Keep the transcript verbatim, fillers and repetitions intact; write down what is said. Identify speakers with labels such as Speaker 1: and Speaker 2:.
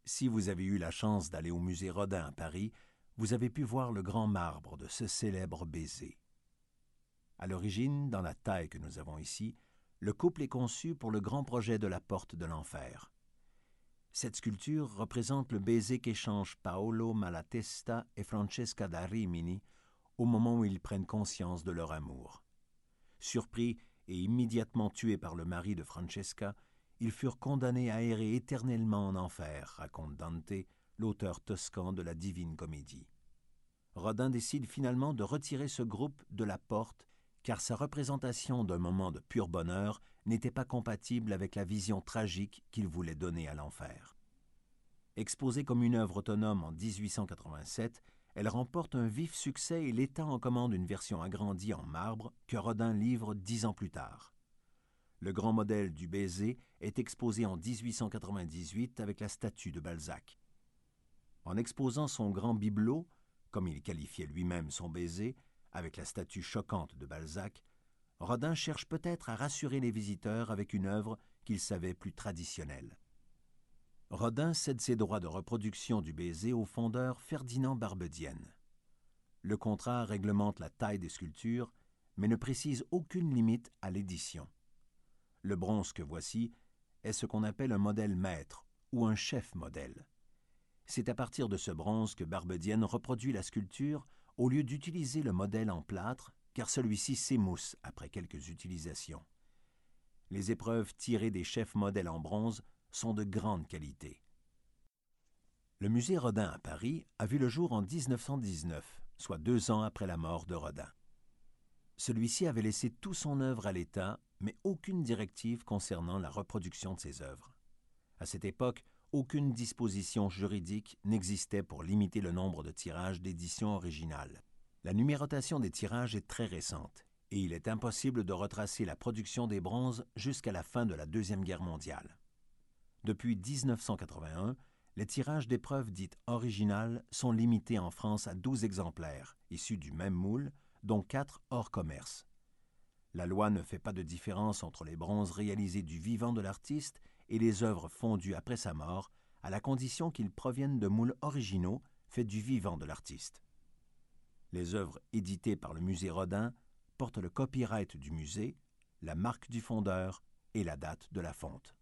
Speaker 1: Si vous avez eu la chance d'aller au musée Rodin à Paris, vous avez pu voir le grand marbre de ce célèbre baiser. À l'origine, dans la taille que nous avons ici, le couple est conçu pour le grand projet de la porte de l'enfer. Cette sculpture représente le baiser qu'échangent Paolo Malatesta et Francesca da Rimini au moment où ils prennent conscience de leur amour. Surpris et immédiatement tués par le mari de Francesca, ils furent condamnés à errer éternellement en enfer, raconte Dante, l'auteur toscan de la Divine Comédie. Rodin décide finalement de retirer ce groupe de la porte car sa représentation d'un moment de pur bonheur n'était pas compatible avec la vision tragique qu'il voulait donner à l'enfer. Exposée comme une œuvre autonome en dix-huit cent quatre-vingt-sept, elle remporte un vif succès et l'État en commande une version agrandie en marbre que Rodin livre dix ans plus tard. Le grand modèle du baiser est exposé en dix-huit cent quatre-vingt-dix-huit avec la statue de Balzac. En exposant son grand bibelot, comme il qualifiait lui-même son baiser, avec la statue choquante de Balzac, Rodin cherche peut-être à rassurer les visiteurs avec une œuvre qu'il savait plus traditionnelle. Rodin cède ses droits de reproduction du baiser au fondeur Ferdinand Barbedienne. Le contrat réglemente la taille des sculptures, mais ne précise aucune limite à l'édition. Le bronze que voici est ce qu'on appelle un modèle maître ou un chef-modèle. C'est à partir de ce bronze que Barbedienne reproduit la sculpture au lieu d'utiliser le modèle en plâtre, car celui-ci s'émousse après quelques utilisations. Les épreuves tirées des chefs-modèles en bronze sont de grande qualité. Le musée Rodin à Paris a vu le jour en dix-neuf cent dix-neuf, soit deux ans après la mort de Rodin. Celui-ci avait laissé tout son œuvre à l'État, mais aucune directive concernant la reproduction de ses œuvres. À cette époque, aucune disposition juridique n'existait pour limiter le nombre de tirages d'éditions originales. La numérotation des tirages est très récente, et il est impossible de retracer la production des bronzes jusqu'à la fin de la Deuxième Guerre mondiale. Depuis dix-neuf cent quatre-vingt-un, les tirages d'épreuves dites originales sont limités en France à douze exemplaires, issus du même moule, dont quatre hors commerce. La loi ne fait pas de différence entre les bronzes réalisés du vivant de l'artiste et les œuvres fondues après sa mort, à la condition qu'ils proviennent de moules originaux faits du vivant de l'artiste. Les œuvres éditées par le musée Rodin portent le copyright du musée, la marque du fondeur et la date de la fonte.